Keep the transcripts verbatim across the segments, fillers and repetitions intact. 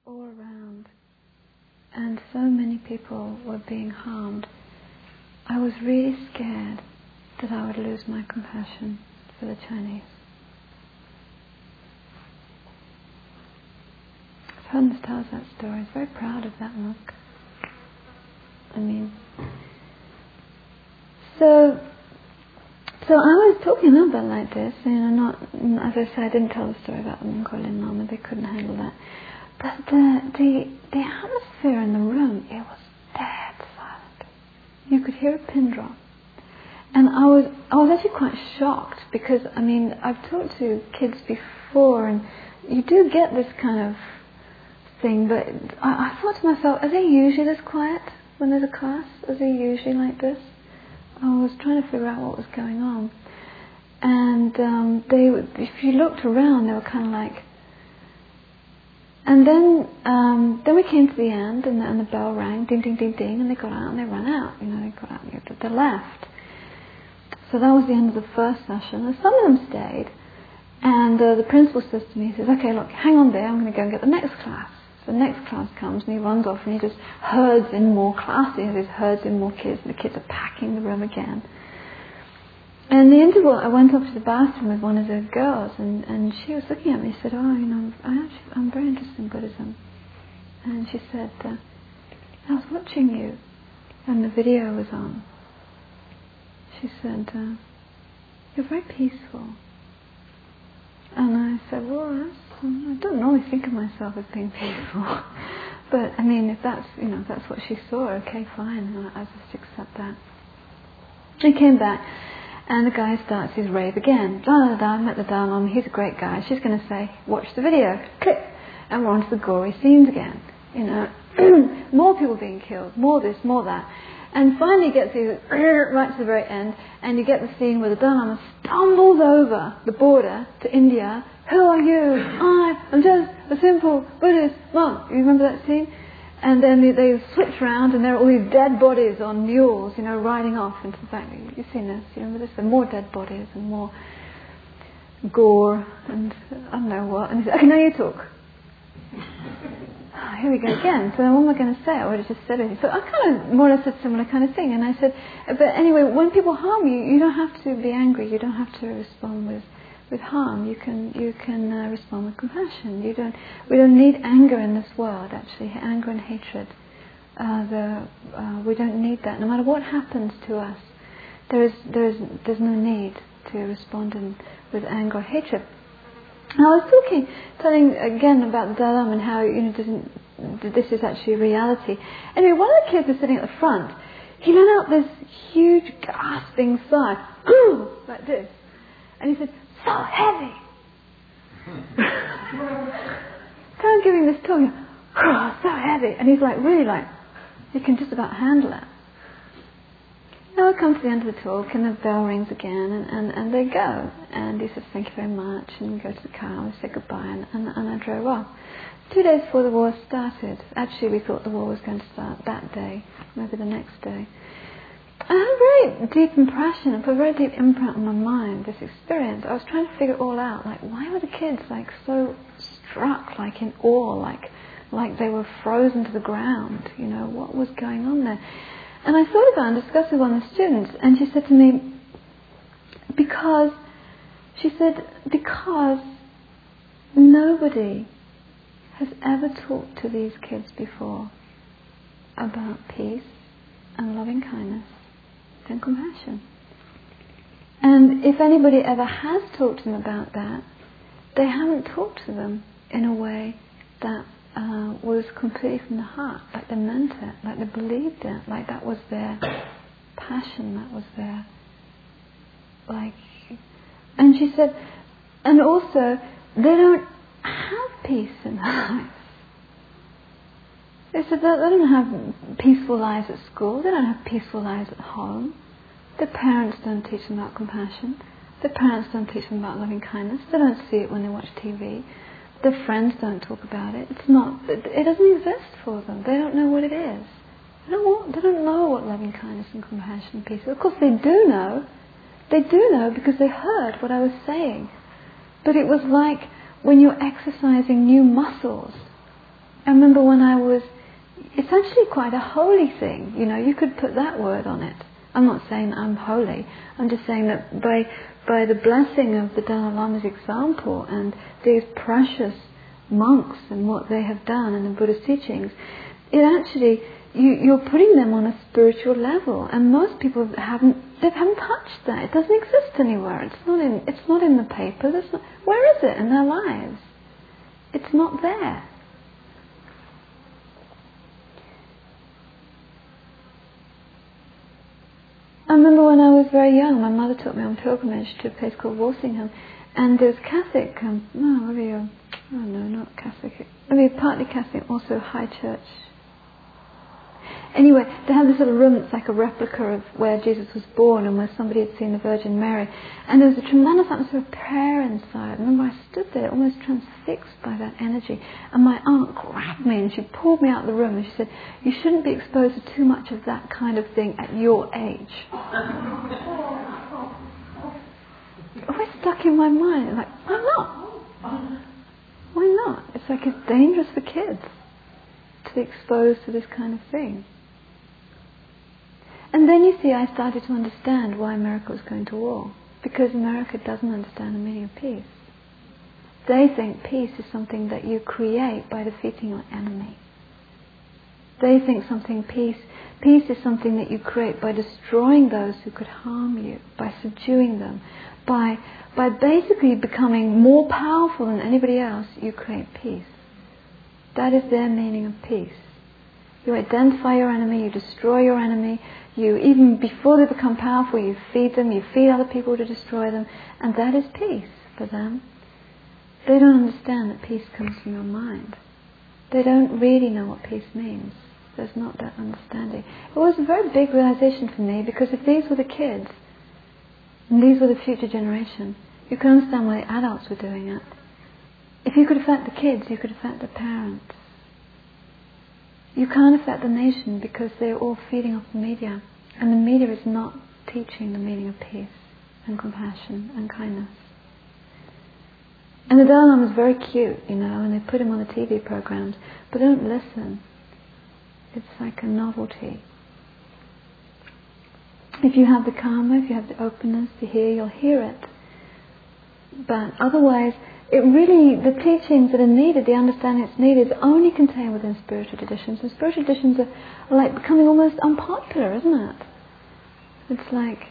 all around, and so many people were being harmed, I was really scared that I would lose my compassion for the Chinese. Holmes tells that story. He's very proud of that monk. I mean, so so I was talking a little bit like this, you know, not, as I said, I didn't tell the story about the monk or Lin Lama, they couldn't handle that. But the, the, the atmosphere in the room, it was dead silent. You could hear a pin drop. And I was, I was actually quite shocked because, I mean, I've talked to kids before and you do get this kind of thing, but I, I thought to myself, are they usually this quiet when there's a class? Are they usually like this? I was trying to figure out what was going on. And um, they, if you looked around, they were kind of like... And then um, then we came to the end, and the, and the bell rang, ding, ding, ding, ding, and they got out and they ran out. You know, they got out and they, they left. So that was the end of the first session. And some of them stayed. And uh, the principal says to me, he says, okay, look, hang on there, I'm going to go and get the next class. So the next class comes and he runs off and he just herds in more classes, he just herds in more kids, and the kids are packing the room again. And in the interval, I went off to the bathroom with one of the girls, and, and she was looking at me and said, oh, you know, I actually, I'm very interested in Buddhism. And she said, uh, I was watching you, and the video was on. She said, uh, you're very peaceful. And I said, well, that's, I don't normally think of myself as being peaceful. But, I mean, if that's, you know, if that's what she saw, okay, fine, I, I just accept that. He came back, and the guy starts his rave again. Da da da, I met the Dalai Lama, he's a great guy. She's going to say, watch the video. Click. And we're on to the gory scenes again. You know, more people being killed, more this, more that. And finally it gets you right to the very end, and you get the scene where the Dalai Lama stumbles over the border to India. Who are you? I am just a simple Buddhist monk. You remember that scene? And then they, they switch around, and there are all these dead bodies on mules, you know, riding off into the back. You've seen this, you remember this? There are more dead bodies and more gore and I don't know what. And he said, okay, now you talk. Here we go again. So then what am I going to say? I would have just said it. So I kind of more or less said similar kind of thing. And I said, but anyway, when people harm you, you don't have to be angry. You don't have to respond with, with harm. You can you can uh, respond with compassion. You don't. We don't need anger in this world. Actually, anger and hatred. Uh, the uh, we don't need that. No matter what happens to us, there is there is there's no need to respond in, with anger or hatred. And I was talking, telling again about the Dalai Lama and how, you know, doesn't, this is actually reality. Anyway, one of the kids was sitting at the front. He let out this huge gasping sigh, like this, and he said, "So heavy." Kind of giving this talk, oh, so heavy, and he's like really like he can just about handle it. Now I come to the end of the talk and the bell rings again, and, and, and they go. And he says, thank you very much, and we go to the car and we say goodbye, and, and, and I drove off. Two days before the war started, actually we thought the war was going to start that day, maybe the next day. I had a very deep impression, and put a very deep imprint on my mind, this experience. I was trying to figure it all out, like why were the kids like so struck, like in awe, like like they were frozen to the ground, you know, what was going on there? And I thought about it and discussed with one of the students, and she said to me, because, she said, because nobody has ever talked to these kids before about peace and loving kindness and compassion. And if anybody ever has talked to them about that, they haven't talked to them in a way that Uh, was completely from the heart, like they meant it, like they believed it, like that was their passion, that was their, like, and she said, and also, they don't have peace in their lives. They said that they don't have peaceful lives at school, they don't have peaceful lives at home, their parents don't teach them about compassion, their parents don't teach them about loving kindness, they don't see it when they watch T V. Their friends don't talk about it. It's not. It doesn't exist for them. They don't know what it is. They don't want, They don't know what loving kindness and compassion and peace is. Of course, they do know. They do know because they heard what I was saying. But it was like when you're exercising new muscles. I remember when I was, it's actually quite a holy thing, you know, you could put that word on it. I'm not saying I'm holy, I'm just saying that by by the blessing of the Dalai Lama's example and these precious monks and what they have done in the Buddha's teachings, it actually, you, you're putting them on a spiritual level, and most people haven't, they haven't touched that. It doesn't exist anywhere. It's not in, it's not in the paper. There's not, where is it in their lives? It's not there. I remember when I was very young, my mother took me on pilgrimage to a place called Walsingham, and there was Catholic, um, no, maybe, um, I don't know, not Catholic, maybe partly Catholic, also High Church. Anyway, they had this little room that's like a replica of where Jesus was born and where somebody had seen the Virgin Mary. And there was a tremendous atmosphere of prayer inside. I remember I stood there almost transfixed by that energy. And my aunt grabbed me and she pulled me out of the room and she said, "You shouldn't be exposed to too much of that kind of thing at your age." It always stuck in my mind. Like, why not? Why not? It's like it's dangerous for kids to be exposed to this kind of thing. And then you see, I started to understand why America was going to war. Because America doesn't understand the meaning of peace. They think peace is something that you create by defeating your enemy. They think something peace, peace is something that you create by destroying those who could harm you, by subduing them, by by basically becoming more powerful than anybody else. You create peace. That is their meaning of peace. You identify your enemy, you destroy your enemy, you, even before they become powerful, you feed them, you feed other people to destroy them, and that is peace for them. They don't understand that peace comes from your mind. They don't really know what peace means. There's not that understanding. It was a very big realization for me, because if these were the kids, and these were the future generation, you can understand why the adults were doing it. If you could affect the kids, you could affect the parents. You can't affect the nation because they're all feeding off the media. And the media is not teaching the meaning of peace and compassion and kindness. And the Dalai Lama is very cute, you know, and they put him on the T V programs, but they don't listen. It's like a novelty. If you have the karma, if you have the openness to hear, you'll hear it. But otherwise, it really, the teachings that are needed, the understanding that's needed, is only contained within spiritual traditions. And spiritual traditions are, are like becoming almost unpopular, isn't it? It's like...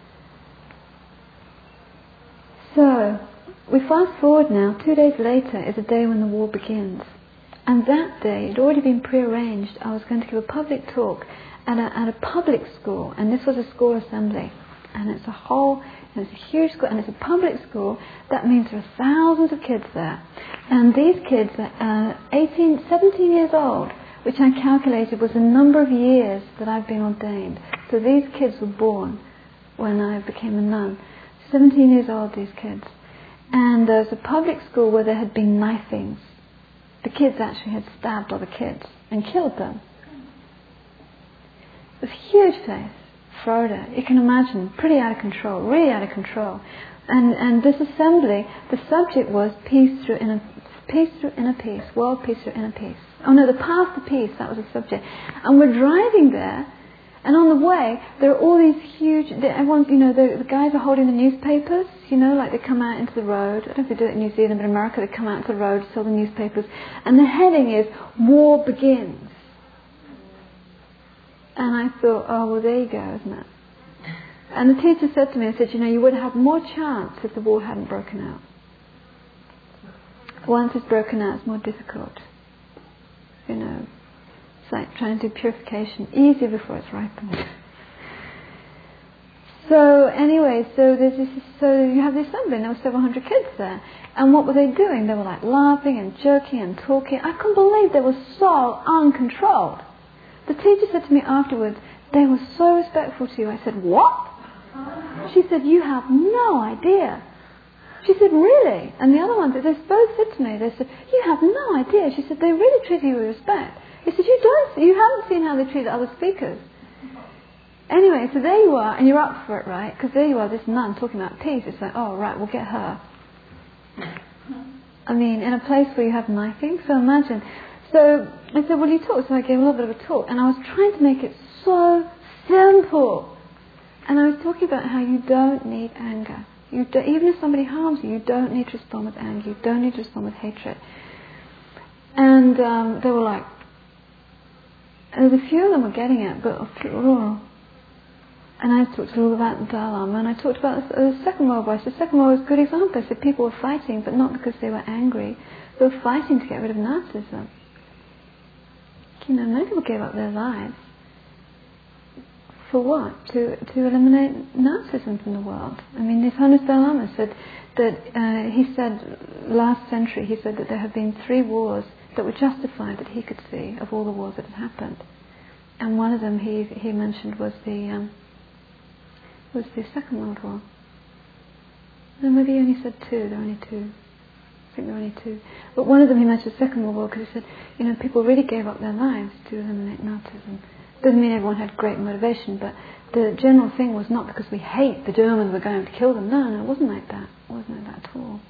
So, we fast forward now, two days later is the day when the war begins. And that day, it had already been prearranged, I was going to give a public talk at a, at a public school, and this was a school assembly. And it's a whole, and it's a huge school, and it's a public school. That means there are thousands of kids there. And these kids are uh, eighteen, seventeen years old, which I calculated was the number of years that I've been ordained. So these kids were born when I became a nun. seventeen years old, these kids. And there was a public school where there had been knifings. The kids actually had stabbed other kids and killed them. It was a huge place. Florida, you can imagine, pretty out of control, really out of control. And and this assembly, the subject was peace through inner peace through inner peace, world peace through inner peace. Oh no, the path to peace, that was the subject. And we're driving there, and on the way, there are all these huge, everyone, you know, the, the guys are holding the newspapers, you know, like they come out into the road. I don't know if they do it in New Zealand, but in America they come out into the road, sell the newspapers, and the heading is, "War Begins." And I thought, oh, well, there you go, isn't it? And the teacher said to me, I said, you know, you would have more chance if the war hadn't broken out. Once it's broken out, it's more difficult. You know, it's like trying to do purification easier before it's ripened. So anyway, so there's this, so you have the assembly, and there were several hundred kids there. And what were they doing? They were like laughing and joking and talking. I couldn't believe they were so uncontrolled. The teacher said to me afterwards, "They were so respectful to you." I said, "What?" She said, "You have no idea." She said, "Really?" And the other ones, they both said to me, they said, "You have no idea." She said, "They really treat you with respect." He said, "You don't, you haven't seen how they treat other speakers." Anyway, so there you are, and you're up for it, right? Because there you are, this nun talking about peace. It's like, oh, right, we'll get her. I mean, in a place where you have knifing, so imagine. So I said, well, you talk. So I gave a little bit of a talk, and I was trying to make it so simple. And I was talking about how you don't need anger. You do, even if somebody harms you, you don't need to respond with anger. You don't need to respond with hatred. And um, they were like, and there's a few of them were getting it, but oh. And I talked a little about the Dalai Lama, and I talked about the, the Second World War. So the Second World War was a good example. I said people were fighting, but not because they were angry. They were fighting to get rid of Nazism. You know, many people gave up their lives. For what? To to eliminate Nazism from the world. I mean, His Holiness Dalai Lama said that, uh, he said last century, he said that there have been three wars that were justified that he could see of all the wars that had happened. And one of them he he mentioned was the um, was the Second World War. No, maybe he only said two, there were only two. I think there were only two. But one of them he mentioned the Second World War because he said, you know, people really gave up their lives to eliminate Nazism. Doesn't mean everyone had great motivation, but the general thing was not because we hate the Germans, we're going to kill them. No, no, it wasn't like that. It wasn't like that at all.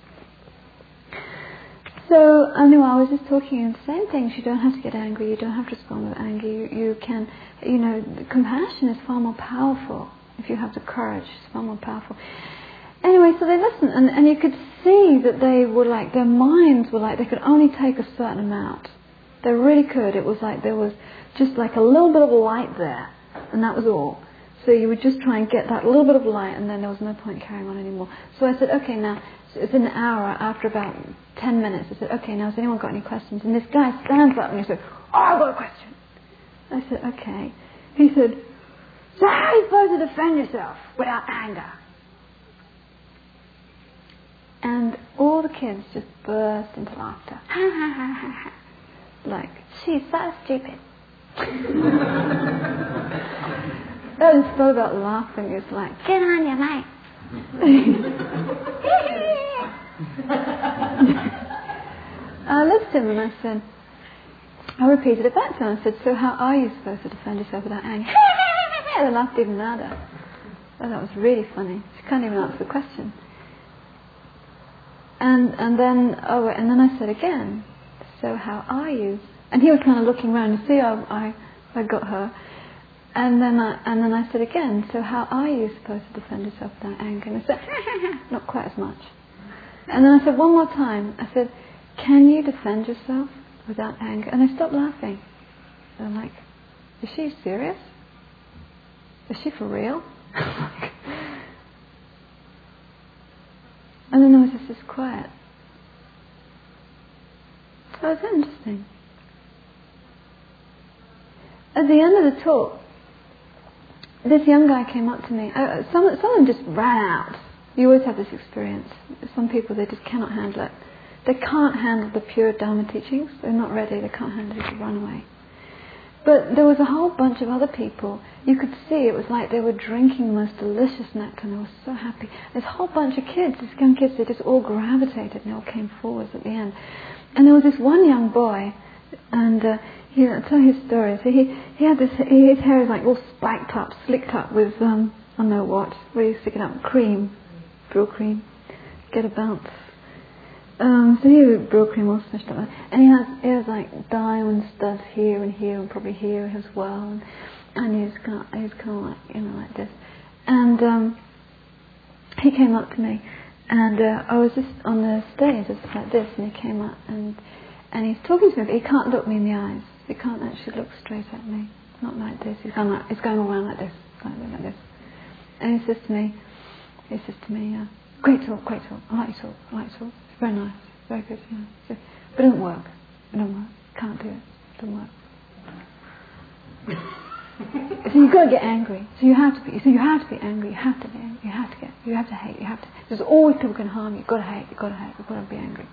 So, anyway, I was just talking, and the same things. You don't have to get angry. You don't have to respond with anger. You, you can, you know, compassion is far more powerful if you have the courage. It's far more powerful. Anyway, so they listened, and, and you could see that they were like, their minds were like, they could only take a certain amount. They really could. It was like there was just like a little bit of light there, and that was all. So you would just try and get that little bit of light, and then there was no point carrying on anymore. So I said, okay, now, so it's an hour, after about ten minutes, I said, okay, now has anyone got any questions? And this guy stands up and he said, oh, I've got a question. I said, okay. He said, so how are you supposed to defend yourself without anger? And all the kids just burst into laughter. Ha ha ha ha ha. Like, she's so stupid. That is so about laughing. It's like, get on your mate. I looked at him and I said, I repeated it back to him. I said, so how are you supposed to defend yourself without anger? They laughed even louder. Oh, that was really funny. She can't even answer the question. And and then oh, and then I said again, so how are you? And he was kind of looking around. You see, I I, I got her. And then I and then I said again, so how are you supposed to defend yourself without anger? And I said, not quite as much. And then I said one more time. I said, can you defend yourself without anger? And they stopped laughing. And I'm like, is she serious? Is she for real? And then there was just this quiet. So it was interesting. At the end of the talk, this young guy came up to me. Uh, some, some of them just ran out. You always have this experience. Some people, they just cannot handle it. They can't handle the pure Dharma teachings. They're not ready. They can't handle it. They run away. But there was a whole bunch of other people. You could see it was like they were drinking the most delicious nectar and they were so happy. This whole bunch of kids, these young kids, they just all gravitated and they all came forwards at the end. And there was this one young boy, and uh, he, I'll tell his story. So he, he had this, his hair was like all spiked up, slicked up with, um, I don't know what, what do you stick it up? Cream, brill cream, get a bounce. Um, so he had brill cream all smashed up, and he had, he had like diamond studs here and here and probably here as well, and, and he was kind of, he was kind of like, you know, like this. And um, he came up to me, and uh, I was just on the stage, just like this, and he came up, and and he's talking to me, but he can't look me in the eyes. He can't actually look straight at me, not like this. He's going like, he's going around like this, like, like this. And he says to me, he says to me, uh, great talk, great talk. I like your talk, I like your talk. Very nice, very good, yeah. So, but it doesn't work. It doesn't work. Can't do it. It doesn't work. So you've got to get angry. So you have to be. So you have to be angry. You have to be angry. You have to get. You have to hate. You have to. There's always people can harm you. You've got to hate. You've got to hate. You've got to be angry.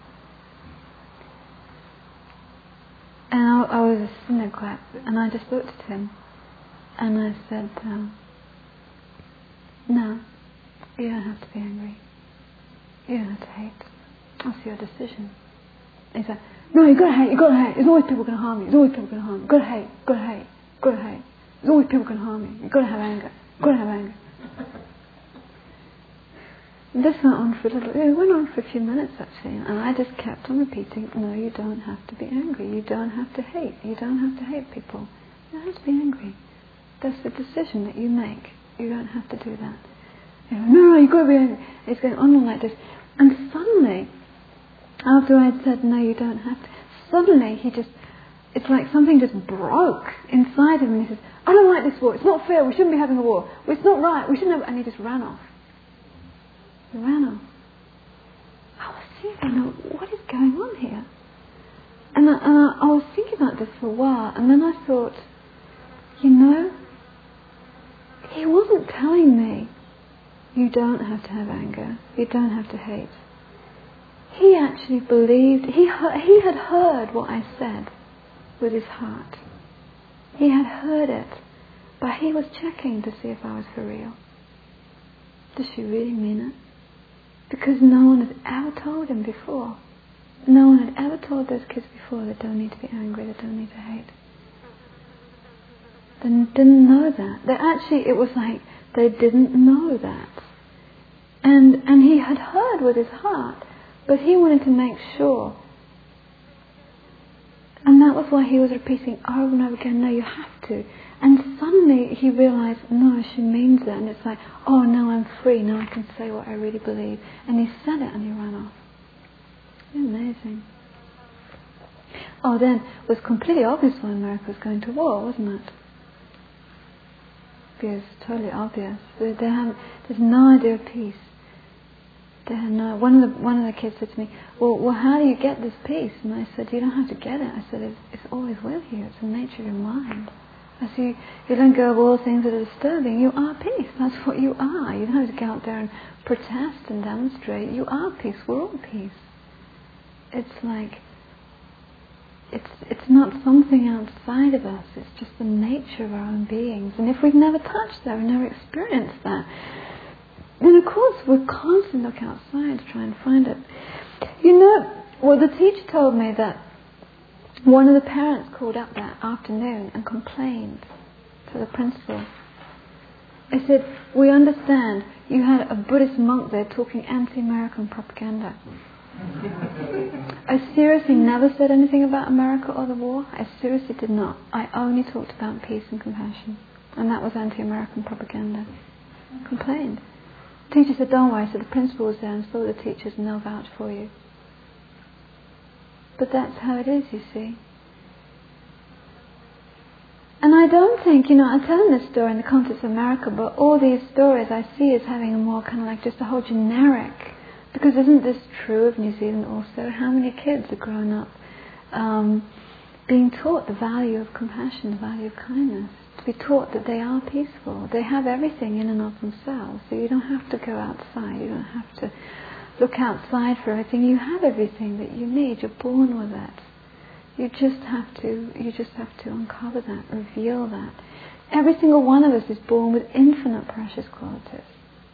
And I, I was sitting there quiet, and I just looked at him, and I said, um, "No, you don't have to be angry. You don't have to hate. That's your decision." And he said, "No, you got to hate. You got to hate. There's always people going to harm you. There's always people going to harm you. Got to hate. Got to hate. Got to hate. There's always people going to harm you. You've got to have anger. You've got to have anger." This went on for a little, it went on for a few minutes actually, and I just kept on repeating, no, you don't have to be angry, you don't have to hate, you don't have to hate people, you don't have to be angry. That's the decision that you make, you don't have to do that. You know, no, no, you've got to be angry. It's going on like this, and suddenly, after I had said, no, you don't have to, suddenly he just, it's like something just broke inside of him, and he says, I don't like this war, it's not fair, we shouldn't be having a war, it's not right, we shouldn't have, and he just ran off. He ran off. I was thinking, what is going on here? And I, and I, I was thinking about this for a while, and then I thought, you know, he wasn't telling me, you don't have to have anger, you don't have to hate. He actually believed, he, he had heard what I said with his heart. He had heard it, but he was checking to see if I was for real. Does she really mean it? Because no one had ever told him before. No one had ever told those kids before they don't need to be angry, they don't need to hate. They didn't know that. They actually, it was like they didn't know that. And and he had heard with his heart, but he wanted to make sure. And that was why he was repeating over and over again, no, you have to. And suddenly he realized, no, she means it. And it's like, oh, now I'm free, now I can say what I really believe. And he said it and he ran off. Amazing. Oh, then it was completely obvious why America was going to war, wasn't it? Because it's totally obvious. They, they have, there's no idea of peace. They had no. One of the one of the kids said to me, "Well, well, how do you get this peace?" And I said, "You don't have to get it." I said, "It's, it's always with you. It's the nature of your mind." I said, you, "You don't go of all things that are disturbing. You are peace. That's what you are. You don't have to go out there and protest and demonstrate. You are peace. We're all peace. It's like it's it's not something outside of us. It's just the nature of our own beings. And if we've never touched that, we've never experienced that, then of course we're constantly looking outside to try and find it. You know, well, the teacher told me that one of the parents called up that afternoon and complained to the principal. They said, "We understand you had a Buddhist monk there talking anti-American propaganda." I seriously never said anything about America or the war. I seriously did not. I only talked about peace and compassion. And that was anti-American propaganda. Complained. The teacher said, "Don't worry." So the principal was there and saw the teachers and they'll vouch for you. But that's how it is, you see. And I don't think, you know, I'm telling this story in the context of America, but all these stories I see as having a more kind of like just a whole generic, because isn't this true of New Zealand also? How many kids are grown up um, being taught the value of compassion, the value of kindness, to be taught that they are peaceful. They have everything in and of themselves, so you don't have to go outside, you don't have to look outside for everything. You have everything that you need. You're born with it. You just have to. You just have to uncover that, reveal that. Every single one of us is born with infinite precious qualities.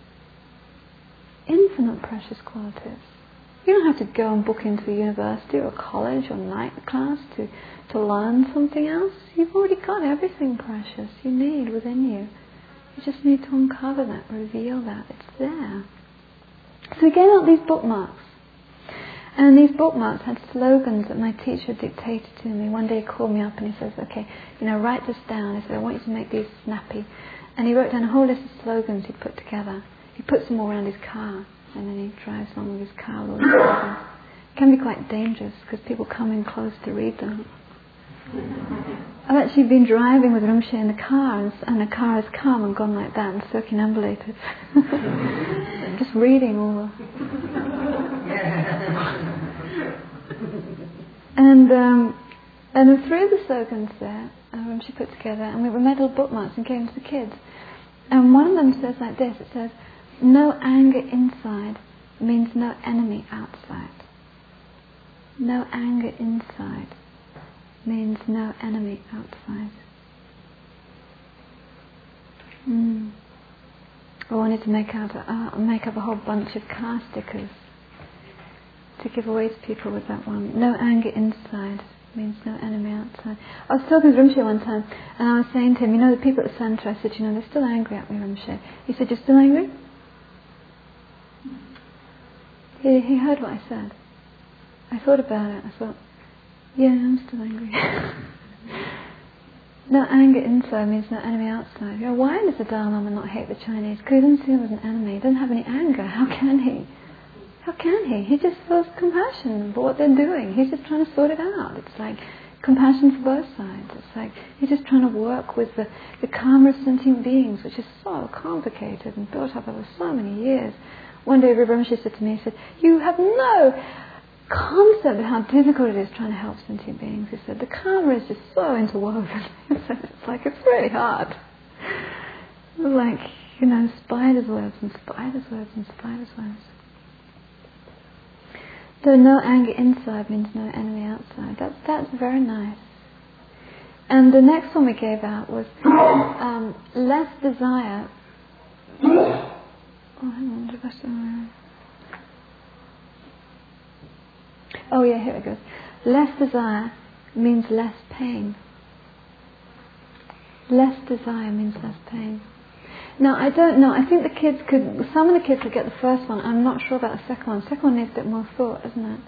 Infinite precious qualities. You don't have to go and book into a university or a college or night class to to learn something else. You've already got everything precious you need within you. You just need to uncover that, reveal that. It's there. So we gave out these bookmarks. And these bookmarks had slogans that my teacher dictated to me. One day he called me up and he says, "Okay, you know, write this down." He said, "I want you to make these snappy." And he wrote down a whole list of slogans he'd put together. He puts them all around his car, and then he drives along with his car with all these slogans. It can be quite dangerous because people come in close to read them. I've actually been driving with Rinpoche in the car, and, and the car has come and gone like that and circumambulated. Just reading all the... and um, and the three of the slogans there, uh, Rinpoche put together, and we made little bookmarks and gave them to the kids. And one of them says like this, it says, "No anger inside means no enemy outside. No anger inside means no enemy outside." Mm. I wanted to make out a, uh, make up a whole bunch of car stickers to give away to people with that one. No anger inside means no enemy outside. I was talking to Rinpoche one time, and I was saying to him, you know, the people at the centre, I said, you know, they're still angry at me, Rinpoche. He said, "You're still angry?" He, he heard what I said. I thought about it. I thought, yeah, I'm still angry. No anger inside means no enemy outside. You know, why does the Dalai Lama not hate the Chinese? Because he doesn't see them as an enemy. He doesn't have any anger. How can he? How can he? He just feels compassion for what they're doing. He's just trying to sort it out. It's like compassion for both sides. It's like he's just trying to work with the, the karma of sentient beings, which is so complicated and built up over so many years. One day Vibramsha said to me, he said, you have no concept of how difficult it is trying to help sentient beings. He said, the karma is just so interwoven. He said, it's like, it's really hard. It's like, you know, spiders' webs and spiders' webs and spiders' webs. So no anger inside means no enemy outside. That's, that's very nice. And the next one we gave out was um, less desire. Oh, hang on. Oh yeah, here it goes. Less desire means less pain. Less desire means less pain. Now, I don't know. I think the kids could, some of the kids could get the first one. I'm not sure about the second one. The second one needs a bit more thought, isn't it?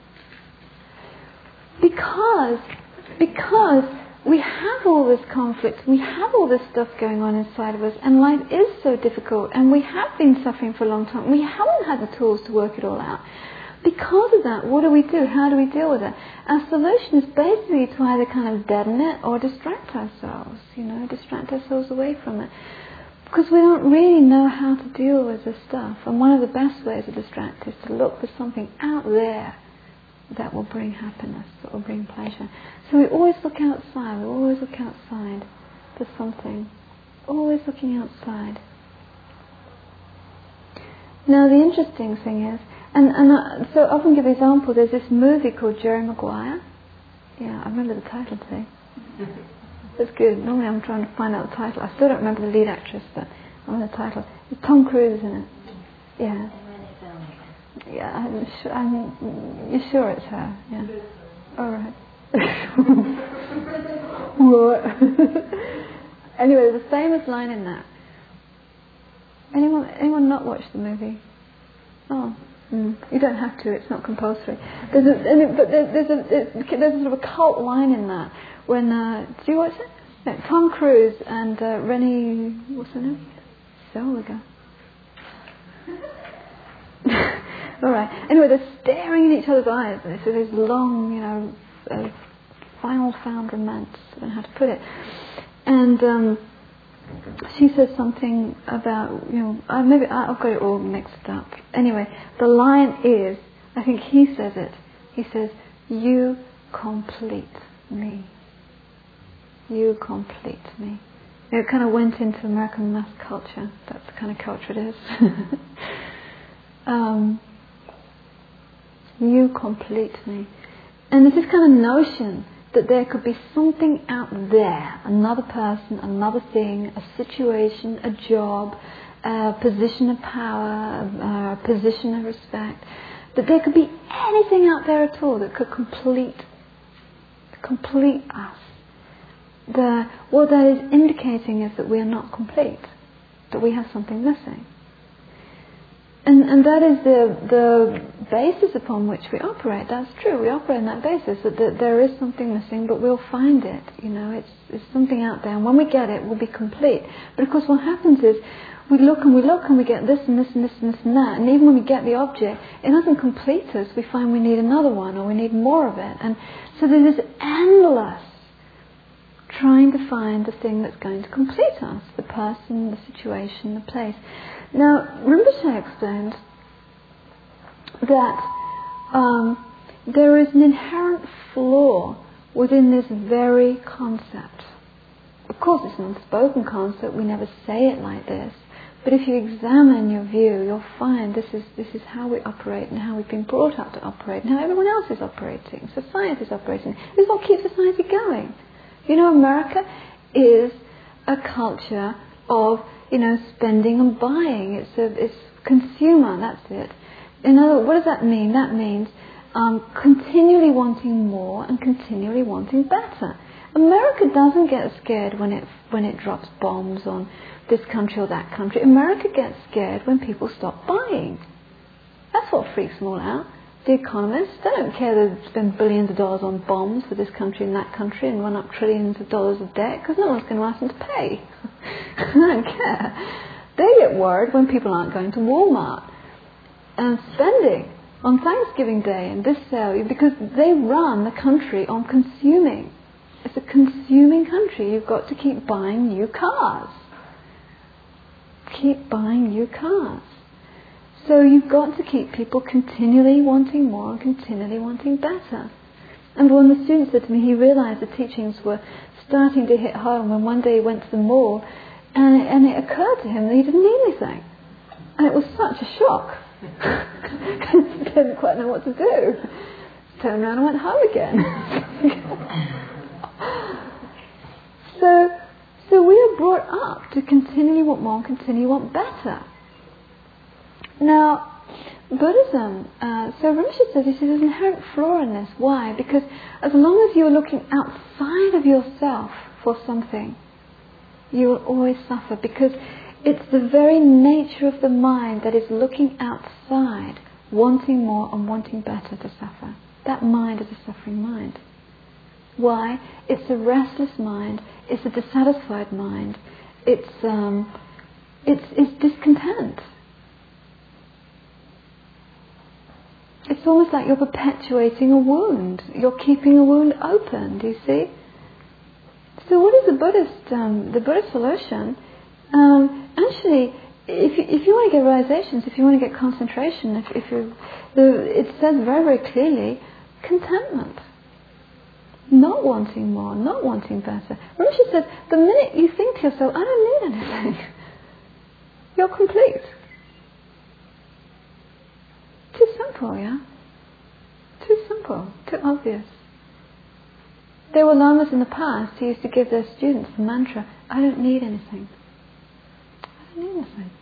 Because, because we have all this conflict, we have all this stuff going on inside of us, and life is so difficult, and we have been suffering for a long time. We haven't had the tools to work it all out. Because of that, what do we do? How do we deal with it? Our solution is basically to either kind of deaden it or distract ourselves, you know, distract ourselves away from it. Because we don't really know how to deal with this stuff. And one of the best ways to distract is to look for something out there that will bring happiness, that will bring pleasure. So we always look outside, we always look outside for something. Always looking outside. Now the interesting thing is, and, and uh, so I often give an example, there's this movie called Jerry Maguire. Yeah, I remember the title today. That's good. Normally I'm trying to find out the title. I still don't remember the lead actress, but I remember the title. It's Tom Cruise in it. Yeah. Yeah, I'm sure. I'm, you're sure it's her? Yeah. All right. What? Anyway, there's a famous line in that. Anyone? Anyone not watched the movie? Oh. Mm. You don't have to. It's not compulsory. There's a, and it, but there's a there's a sort of a cult line in that. When uh, do you watch it? No, Tom Cruise and uh, Renee, what's her name? Zellweger. All right. Anyway, they're staring in each other's eyes. So there's long, you know, uh, final found romance. I don't know how to put it. And um, she says something about, you know, uh, maybe I've got it all mixed up. Anyway, the line is, I think he says it. He says, "You complete me. You complete me." It kind of went into American mass culture. That's the kind of culture it is. um, you complete me. And there's this kind of notion that there could be something out there, another person, another thing, a situation, a job, a position of power, a position of respect, that there could be anything out there at all that could complete, complete us. The, what that is indicating is that we are not complete, that we have something missing. And, and that is the the basis upon which we operate. That's true. We operate on that basis, that, that there is something missing, but we'll find it. You know, it's, it's something out there, and when we get it, we'll be complete. But of course, what happens is we look and we look and we get this and this and this and this and that, and even when we get the object, it doesn't complete us. We find we need another one, or we need more of it, and so there's this endless trying to find the thing that's going to complete us, the person, the situation, the place. Now, Rinpoche explains that um, there is an inherent flaw within this very concept. Of course, it's an unspoken concept. We never say it like this. But if you examine your view, you'll find this is this is how we operate and how we've been brought up to operate and how everyone else is operating. Society is operating. This is what keeps society going. You know, America is a culture of, you know, spending and buying. It's a, it's consumer, that's it. In other words, what does that mean? That means um, continually wanting more and continually wanting better. America doesn't get scared when it when it drops bombs on this country or that country. America gets scared when people stop buying. That's what freaks them all out. The economists, they don't care to spend billions of dollars on bombs for this country and that country and run up trillions of dollars of debt, because no one's going to ask them to pay. They don't care. They get worried when people aren't going to Walmart and spending on Thanksgiving Day and this sale, because they run the country on consuming. It's a consuming country. You've got to keep buying new cars. Keep buying new cars. So you've got to keep people continually wanting more and continually wanting better. And when the student said to me, he realized the teachings were starting to hit home when one day he went to the mall and it, and it occurred to him that he didn't need anything. And it was such a shock. He didn't quite know what to do. Turned around and went home again. so, so we are brought up to continually want more and continually want better. Now, Buddhism, uh, so Rinpoche says, he says there's an inherent flaw in this. Why? Because as long as you're looking outside of yourself for something, you will always suffer, because it's the very nature of the mind that is looking outside, wanting more and wanting better, to suffer. That mind is a suffering mind. Why? It's a restless mind, it's a dissatisfied mind, it's, um, it's, it's discontent. It's almost like you're perpetuating a wound. You're keeping a wound open, do you see? So what is the Buddhist, um, the Buddhist solution? Um, actually, if you, if you want to get realizations, if you want to get concentration, if, if you, the, it says very, very clearly, contentment. Not wanting more, not wanting better. Rinpoche says, the minute you think to yourself, I don't need anything, you're complete. Too simple, yeah? Too simple, too obvious. There were lamas in the past who used to give their students the mantra, I don't need anything. I don't need anything.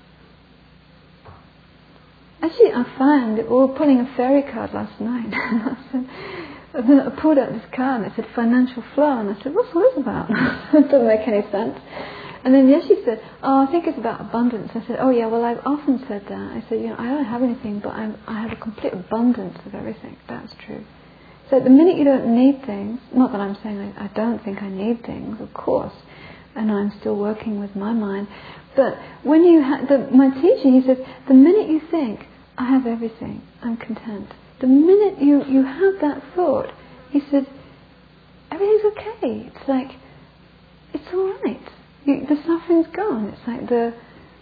Actually, I found that we were pulling a fairy card last night. And I said, and then I pulled out this card and it said financial flow. And I said, what's this about? It doesn't make any sense. And then Yeshe said, oh, I think it's about abundance. I said, oh yeah, well I've often said that. I said, you know, I don't have anything, but I'm, I have a complete abundance of everything. That's true. So the minute you don't need things, not that I'm saying I, I don't think I need things, of course, and I'm still working with my mind, but when you ha- the, my teacher, he says, the minute you think, I have everything, I'm content, the minute you, you have that thought, he said, everything's okay. It's like, it's all right. You, the suffering's gone. It's like the...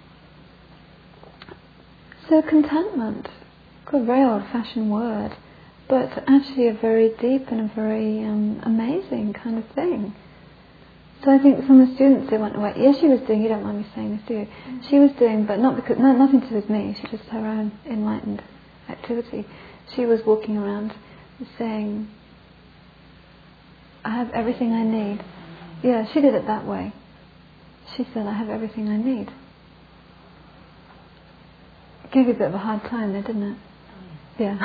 So contentment, a very old-fashioned word, but actually a very deep and a very um, amazing kind of thing. So I think some of the students, they went away. Yes, she was doing, you don't mind me saying this, do you? She was doing, but not because, no, nothing to do with me, she's just her own enlightened activity. She was walking around saying, I have everything I need. Yeah, she did it that way. She said, I have everything I need. It gave you a bit of a hard time there, didn't it? Yeah.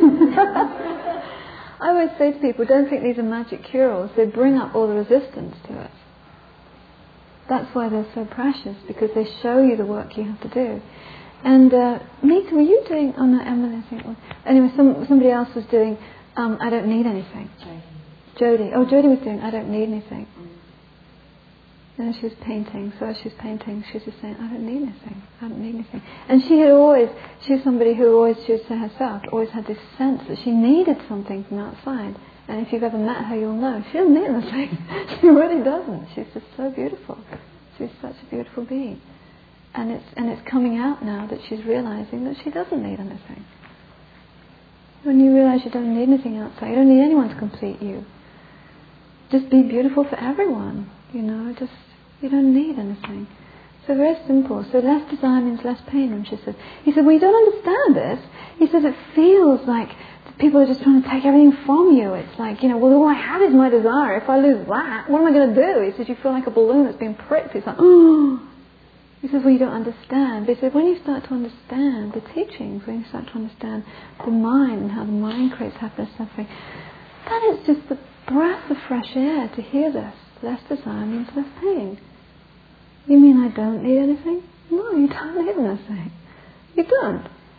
I always say to people, don't think these are magic cure-alls. They bring up all the resistance to it. That's why they're so precious, because they show you the work you have to do. And uh, Mita, were you doing, oh no, Emily, I think. Well, anyway, some, somebody else was doing, um, I don't need anything. Jodie. Oh, Jodie was doing, I don't need anything. And she was painting, so as she was painting, she was just saying, I don't need anything, I don't need anything. And she had always, she was somebody who always, she would say herself, always had this sense that she needed something from outside. And if you've ever met her, you'll know, she doesn't need anything. She really doesn't. She's just so beautiful. She's such a beautiful being. And it's, and it's coming out now that she's realizing that she doesn't need anything. When you realize you don't need anything outside, you don't need anyone to complete you. Just be beautiful for everyone, you know, just, you don't need anything. So very simple. So less desire means less pain, Rinpoche says. He said, well, you don't understand this. He says, it feels like people are just trying to take everything from you. It's like, you know, well, all I have is my desire. If I lose that, what am I going to do? He says, you feel like a balloon that's been pricked. It's like, oh. He says, well, you don't understand. But he said, when you start to understand the teachings, when you start to understand the mind and how the mind creates happiness, suffering, that is just the breath of fresh air to hear this. Less desire means less pain. You mean I don't need anything? No, you don't need anything. You don't.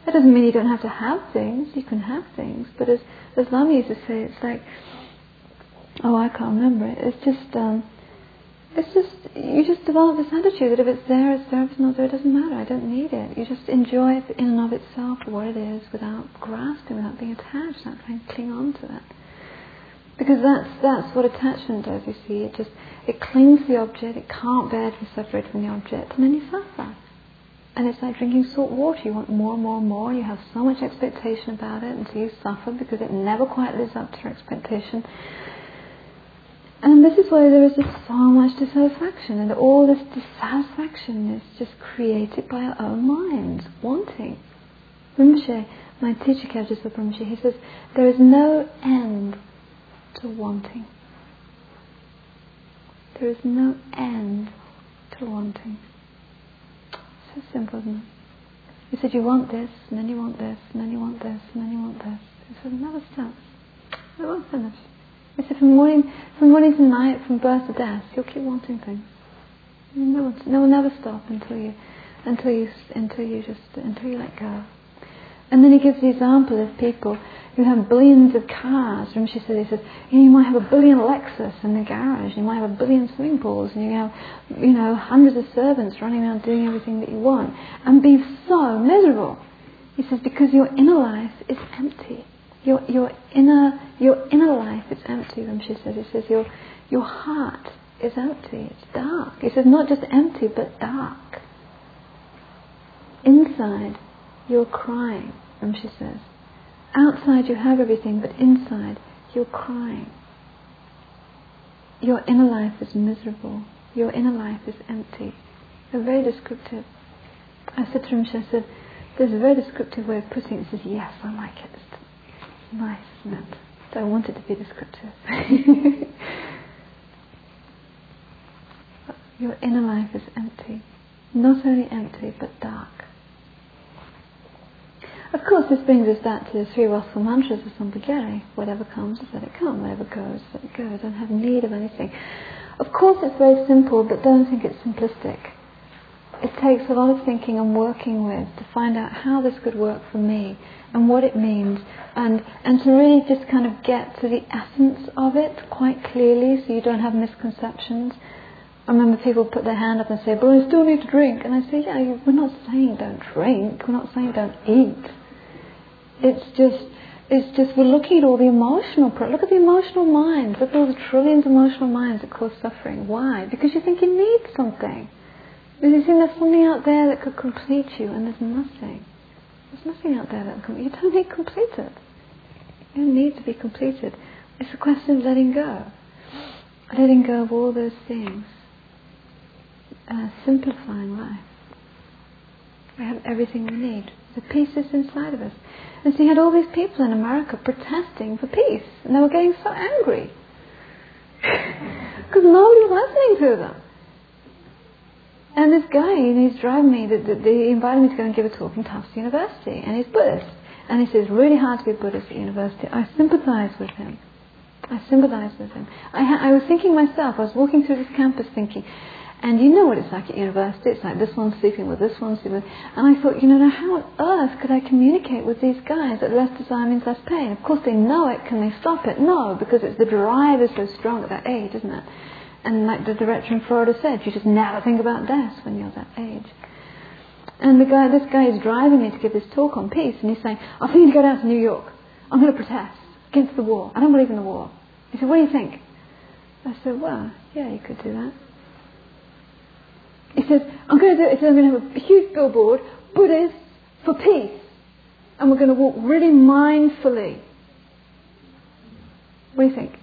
That doesn't mean you don't have to have things. You can have things. But as, as Lama used to say, it's like, oh, I can't remember it. It's just, um, it's just, you just develop this attitude that if it's there, it's there. If it's not there, it doesn't matter. I don't need it. You just enjoy it in and of itself for what it is without grasping, without being attached, without trying to cling on to it. Because that's that's what attachment does, you see. It just, it clings to the object, it can't bear to be separated from the object, and then you suffer. And it's like drinking salt water. You want more and more and more. You have so much expectation about it until you suffer because it never quite lives up to your expectation. And this is why there is just so much dissatisfaction, and all this dissatisfaction is just created by our own minds, wanting. Rinpoche, my teacher, Kyabjisa Rinpoche, he says, there is no end to wanting. There is no end to wanting. So simple, isn't it? He said, you want this, and then you want this, and then you want this, and then you want this. He said, it never stops. It won't finish. He said, from morning, from morning to night, from birth to death, you'll keep wanting things. It will never, never stop until you, until you, until you just, until you let go. And then he gives the example of people who have billions of cars. Rinpoche said, he says, you know, you might have a billion Lexus in the garage, you might have a billion swimming pools, and you have, you know, hundreds of servants running around doing everything that you want, and be so miserable. He says, because your inner life is empty. Your your inner your inner life is empty. Rinpoche says, he says, your your heart is empty. It's dark. He says, not just empty, but dark. Inside, you're crying. Rinpoche says, outside you have everything, but inside you're crying. Your inner life is miserable. Your inner life is empty. They're very descriptive. I said to Rinpoche, I said, there's a very descriptive way of putting it. He says, yes, I like it. It's nice, isn't it? So I want it to be descriptive. Your inner life is empty. Not only empty, but dark. Of course, this brings us back to the three Rosal mantras of Sampagiri. Whatever comes, let it come. Whatever goes, let it go. Don't have need of anything. Of course, it's very simple, but don't think it's simplistic. It takes a lot of thinking and working with to find out how this could work for me and what it means, and, and to really just kind of get to the essence of it quite clearly so you don't have misconceptions. I remember people put their hand up and say, but I still need to drink. And I say, yeah, you, we're not saying don't drink. We're not saying don't eat. It's just, it's just we're looking at all the emotional, pro- look at the emotional minds. Look at all the trillions of emotional minds that cause suffering. Why? Because you think you need something. Because you think there's something out there that could complete you, and there's nothing. There's nothing out there that can, you don't need completed. You don't need to be completed. It's a question of letting go. Letting go of all those things. Uh, simplifying life. We have everything we need. The peace is inside of us. And so you had all these people in America protesting for peace, and they were getting so angry because nobody was listening to them. And this guy, and he's driving me, the, the, they invited me to go and give a talk in Tufts University, and he's Buddhist. And he says, it's really hard to be a Buddhist at university. I sympathize with him. I sympathize with him. I, ha- I was thinking myself, I was walking through this campus thinking, and you know what it's like at university, it's like this one's sleeping with this one, sleeping with, and I thought, you know, now how on earth could I communicate with these guys that less desire means less pain? Of course they know it, can they stop it? No, because it's the drive is so strong at that age, isn't it? And like the director in Florida said, you just never think about death when you're that age. And the guy, this guy is driving me to give this talk on peace, and he's saying, I'm thinking to go down to New York. I'm going to protest against the war. I don't believe in the war. He said, what do you think? I said, well, yeah, you could do that. He says, I'm going to do it. He said, I'm going to have a huge billboard, Buddhists for peace. And we're going to walk really mindfully. What do you think?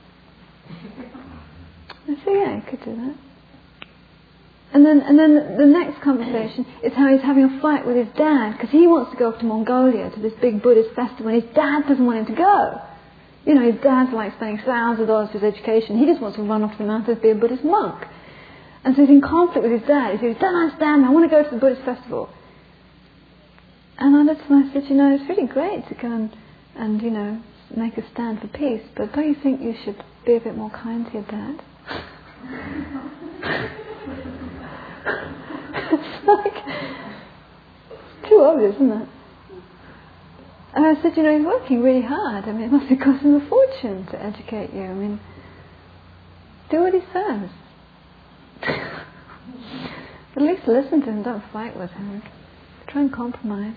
I said, yeah, you could do that. And then, and then the next conversation is how he's having a fight with his dad because he wants to go off to Mongolia to this big Buddhist festival, and his dad doesn't want him to go. You know, his dad's like spending thousands of dollars for his education. He just wants to run off to the mountains and be a Buddhist monk. And so he's in conflict with his dad. He says, don't understand, I want to go to the Buddhist festival. And I looked at him and I said, you know, it's really great to go and, and, you know, make a stand for peace, but don't you think you should be a bit more kind to your dad? It's like, it's too obvious, isn't it? And I said, you know, he's working really hard. I mean, it must be costing him a fortune to educate you. I mean, do what he says. At least listen to him, don't fight with him. Try and compromise.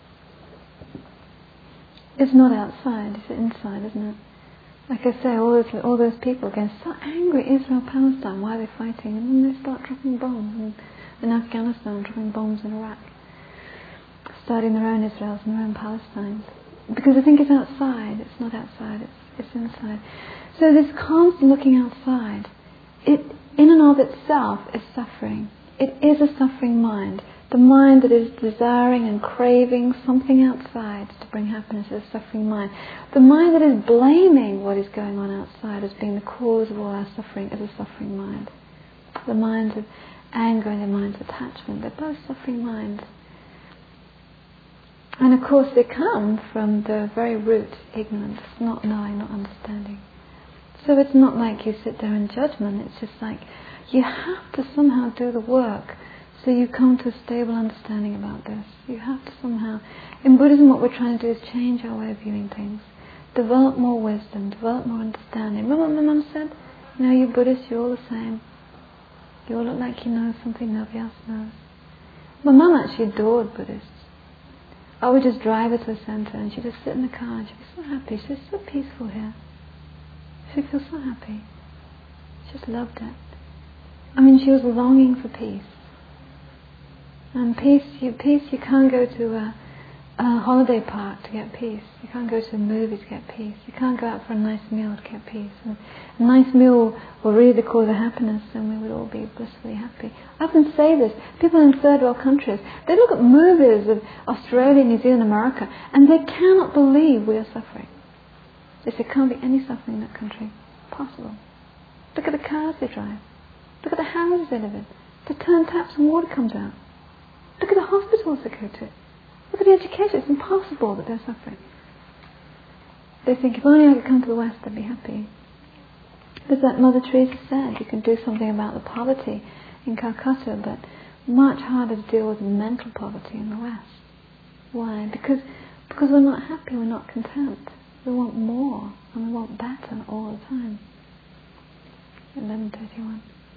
It's not outside, it's inside, isn't it? Like I say, all those, all those people get so angry, Israel, Palestine, why are they fighting? And then they start dropping bombs in, in Afghanistan, dropping bombs in Iraq, starting their own Israels and their own Palestines. Because I think it's outside, it's not outside, it's, it's inside. So this constant looking outside, it in and of itself is suffering. It is a suffering mind. The mind that is desiring and craving something outside to bring happiness is a suffering mind. The mind that is blaming what is going on outside as being the cause of all our suffering is a suffering mind. The minds of anger and the minds of attachment, they're both suffering minds. And of course they come from the very root, ignorance, not knowing, not understanding. So it's not like you sit there in judgment, it's just like you have to somehow do the work so you come to a stable understanding about this. You have to somehow... In Buddhism what we're trying to do is change our way of viewing things. Develop more wisdom, develop more understanding. Remember what my mum said? You know, you Buddhists, you're all the same. You all look like you know something nobody else knows. My mum actually adored Buddhists. I would just drive her to the centre and she'd just sit in the car and she'd be so happy. She's so peaceful here. She'd feel so happy. She just loved it. I mean, she was longing for peace. And peace, you, peace, you can't go to a, a holiday park to get peace. You can't go to the movies to get peace. You can't go out for a nice meal to get peace. And a nice meal will really the cause of happiness, and we would all be blissfully happy. I often say this. People in third world countries, they look at movies of Australia, New Zealand, America, and they cannot believe we are suffering. They say, can't be any suffering in that country. Possible. Look at the cars they drive. Look at the houses they live in. They turn taps and water comes out. Look at the hospitals they go to. Look at the education. It's impossible that they're suffering. They think, if only I could come to the West, I'd be happy. As that Mother Teresa said, you can do something about the poverty in Calcutta, but much harder to deal with mental poverty in the West. Why? Because because we're not happy, we're not content. We want more, and we want better all the time. eleven thirty-one.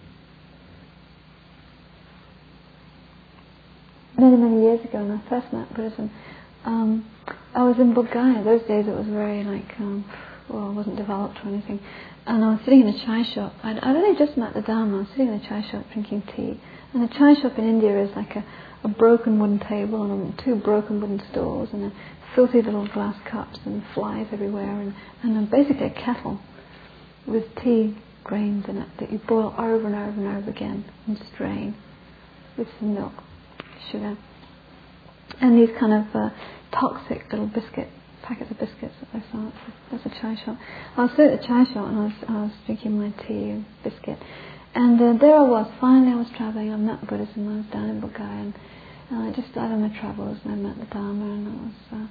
Many, many years ago, when I first met Buddhism, um, I was in Bodh Gaya. Those days it was very like, um, well, it wasn't developed or anything. And I was sitting in a chai shop. I'd, I'd only just met the Dharma. I was sitting in a chai shop drinking tea. And a chai shop in India is like a, a broken wooden table and two broken wooden stools and a filthy little glass cups and flies everywhere and, and a, basically a kettle with tea grains in it that you boil over and over and over again and strain with some milk. Sugar, and these kind of uh, toxic little biscuit packets of biscuits that they sell. That's a chai shop. I was sitting at the chai shop and I was, I was drinking my tea and biscuit, and uh, there I was. Finally, I was travelling. I met Buddhism. I was down in Bodh Gaya, and, and I just started my travels, and I met the Dharma, and I was. Uh,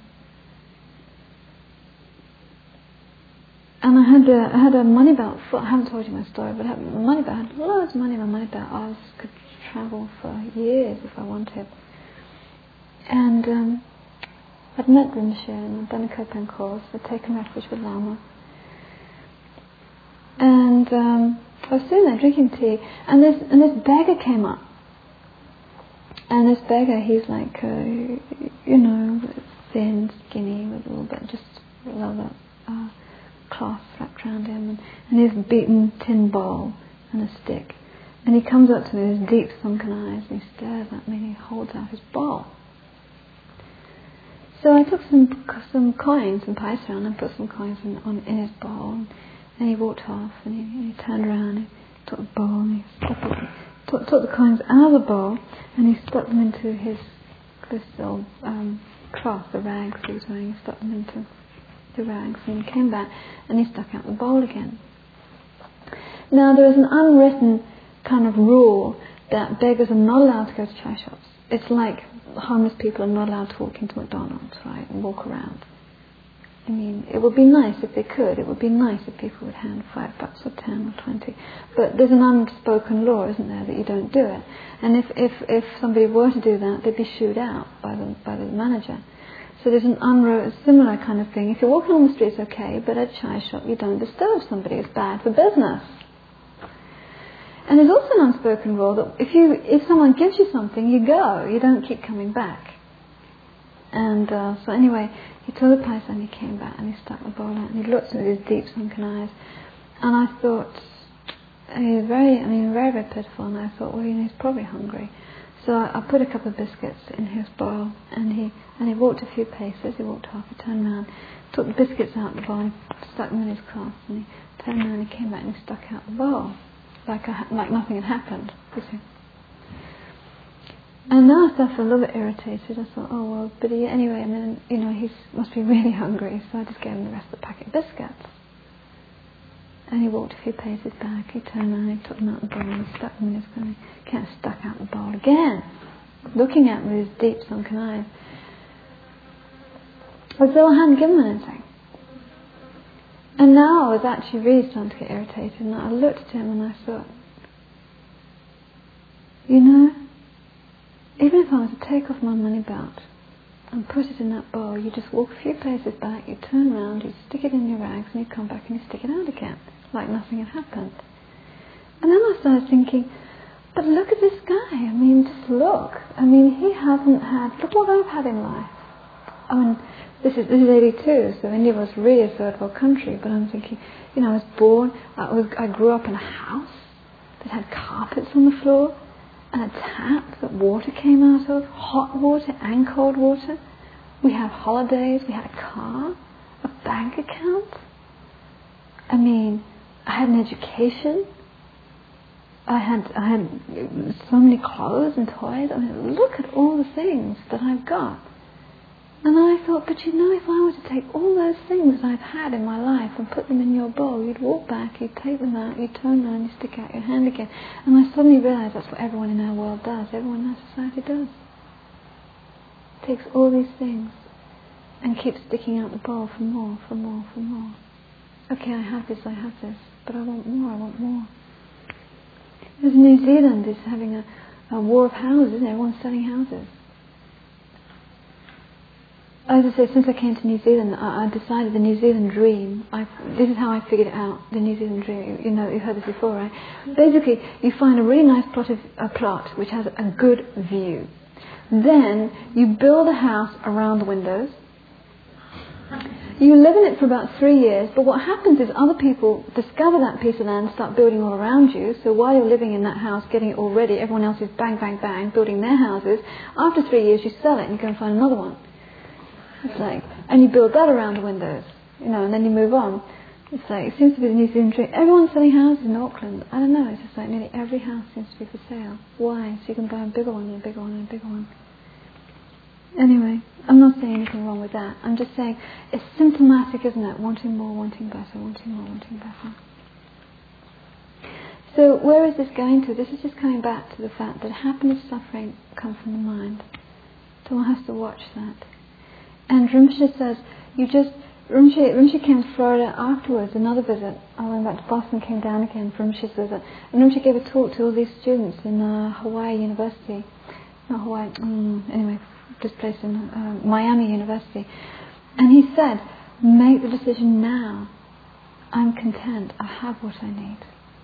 And I had a, I had a money belt. For, I haven't told you my story, but I had a money belt. I had loads of money in my money belt. I was, could travel for years if I wanted. And um, I'd met Rinpoche and I'd done a Kopan course. I'd taken refuge with Lama. And um, I was sitting there drinking tea, and this and this beggar came up. And this beggar, he's like, uh, you know, thin, skinny, with a little bit just leather. Uh, cloth wrapped around him, and, and his beaten tin bowl and a stick. And he comes up to me with his deep sunken eyes and he stares at me and he holds out his bowl. So I took some some coins, some paisa, and I put some coins in, on, in his bowl, and, and he walked off and he, and he turned around and he took the bowl and he stuck it, took, took the coins out of the bowl and he stuck them into his this little um, cloth, the rags he was wearing. He stuck them into the rags, and he came back and he stuck out the bowl again. Now there is an unwritten kind of rule that beggars are not allowed to go to chai shops. It's like homeless people are not allowed to walk into McDonald's, right, and walk around. I mean, it would be nice if they could. It would be nice if people would hand five bucks or ten or twenty. But there's an unspoken law, isn't there, that you don't do it. And if, if, if somebody were to do that, they'd be shooed out by the by the manager. So there's an unro- similar kind of thing. If you're walking on the street, it's okay, but at a chai shop, you don't disturb somebody. It's bad for business. And there's also an unspoken rule that if you, if someone gives you something, you go. You don't keep coming back. And uh, so anyway, he told the price and he came back and he stuck the bowl out and he looked at me with his deep sunken eyes. And I thought, he was very, I mean, very, very pitiful. And I thought, well, you know, he's probably hungry. So I, I put a couple of biscuits in his bowl, and he and he walked a few paces. He walked half, he turned round, took the biscuits out of the bowl, and stuck them in his cloth, and he turned round and he came back and he stuck out the bowl, like I, like nothing had happened. You see. And now I started a little bit irritated. I thought, oh well, but he, anyway, and then you know he must be really hungry, so I just gave him the rest of the packet of biscuits. And he walked a few paces back, he turned around, he took them out of the bowl and he stuck them in his bowl. He kind of stuck out the bowl again, looking at me with his deep sunken eyes, as though I hadn't given him anything. And now I was actually really starting to get irritated, and I looked at him and I thought, you know, even if I was to take off my money belt and put it in that bowl, you just walk a few paces back, you turn around, you stick it in your rags, and you come back and you stick it out again, like nothing had happened. And then I started thinking, but look at this guy, I mean, just look. I mean, he hasn't had, look what I've had in life. I mean, this is, this is eighty-two, so India was really a third world country, but I'm thinking, you know, I was born, I, was, I grew up in a house that had carpets on the floor, and a tap that water came out of, hot water and cold water. We had holidays, we had a car, a bank account. I mean, I had an education. I had I had so many clothes and toys. I mean, look at all the things that I've got. And I thought, but you know, if I were to take all those things I've had in my life and put them in your bowl, you'd walk back, you'd take them out, you'd turn around, you'd stick out your hand again. And I suddenly realised that's what everyone in our world does, everyone in our society does. Takes all these things and keeps sticking out the bowl for more, for more, for more. Okay, I have this, I have this, but I want more, I want more. As New Zealand is having a, a war of houses, everyone's selling houses. As I say, since I came to New Zealand, I, I decided the New Zealand dream. I, this is how I figured it out. The New Zealand dream. You know, you've heard this before, right? Basically, you find a really nice plot of a plot which has a good view. Then you build a house around the windows. You live in it for about three years. But what happens is other people discover that piece of land, start building all around you. So while you're living in that house, getting it all ready, everyone else is bang, bang, bang, building their houses. After three years, you sell it and you go and find another one. It's like, and you build that around the windows, you know, and then you move on. It's like, it seems to be the New Zealand dream. Everyone's selling houses in Auckland. I don't know, it's just like nearly every house seems to be for sale. Why? So you can buy a bigger one and a bigger one and a bigger one. Anyway, I'm not saying anything wrong with that. I'm just saying it's symptomatic, isn't it? Wanting more, wanting better, wanting more, wanting better. So where is this going to? This is just coming back to the fact that happiness, suffering come from the mind. So one has to watch that. And Rinpoche says, you just, Rinpoche, Rinpoche came to Florida afterwards, another visit. I went back to Boston, came down again for Rinpoche's visit. And Rinpoche gave a talk to all these students in uh, Hawaii University. Not Hawaii, um, anyway, this place in uh, Miami University. And he said, make the decision now. I'm content, I have what I need.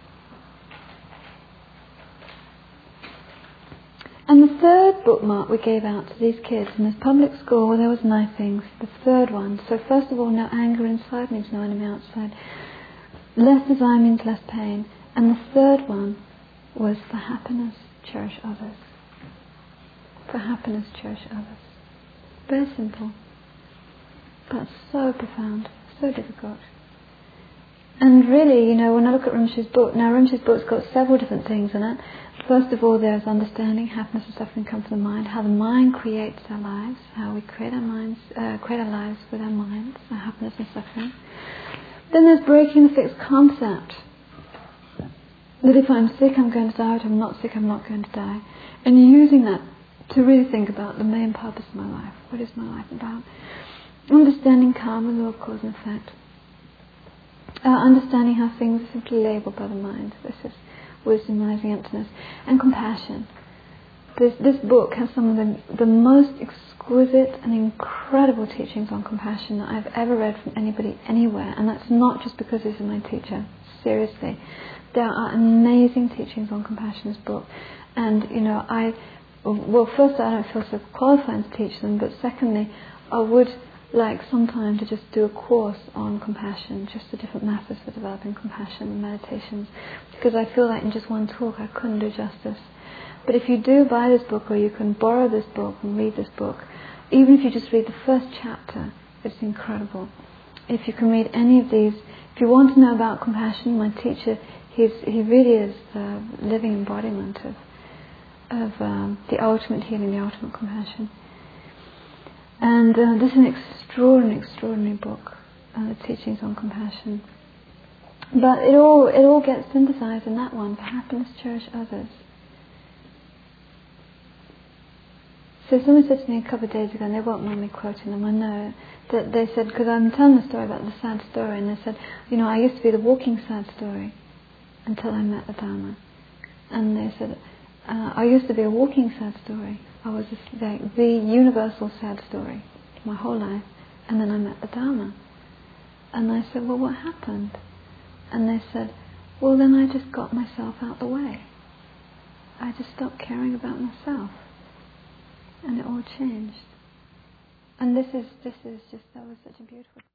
And the third bookmark we gave out to these kids in this public school where there was nice things, the third one. So first of all, no anger inside means no enemy outside. Less desire means less pain. And the third one was for happiness, cherish others. For happiness, cherish others. Very simple, but so profound, so difficult. And really, you know, when I look at Rinpoche's book, now Rinpoche's book's got several different things in it. First of all, there's understanding, happiness and suffering come from the mind, how the mind creates our lives, how we create our minds, uh, create our lives with our minds, our happiness and suffering. Then there's breaking the fixed concept that if I'm sick, I'm going to die, if I'm not sick, I'm not going to die. And using that to really think about the main purpose of my life. What is my life about? Understanding karma, law of cause and effect. Uh, understanding how things are simply labelled by the mind. This is wisdom, rising emptiness. And compassion. This, this book has some of the, the most exquisite and incredible teachings on compassion that I've ever read from anybody anywhere, and that's not just because this is my teacher. Seriously, there are amazing teachings on compassion in this book, and you know, I well, first I don't feel so qualified to teach them, but secondly, I would like sometime to just do a course on compassion, just the different methods for developing compassion and meditations, because I feel like in just one talk I couldn't do justice. But if you do buy this book, or you can borrow this book and read this book, even if you just read the first chapter, it's incredible. If you can read any of these, if you want to know about compassion, my teacher, he's, he really is the living embodiment of, of um, the ultimate healing, the ultimate compassion. And uh, this is an extraordinary, extraordinary book, uh, the teachings on compassion. But it all, it all gets synthesized in that one, for happiness, cherish others. So someone said to me a couple of days ago, and they won't mind me quoting them, I know, that they said, because I'm telling the story about the sad story, and they said, you know, I used to be the walking sad story until I met the Dharma. And they said, uh, I used to be a walking sad story. I was a, like, the universal sad story my whole life, and then I met the Dharma. And I said, well, what happened? And they said, well, then I just got myself out the way. I just stopped caring about myself. And it all changed. And this is this is just, that was such a beautiful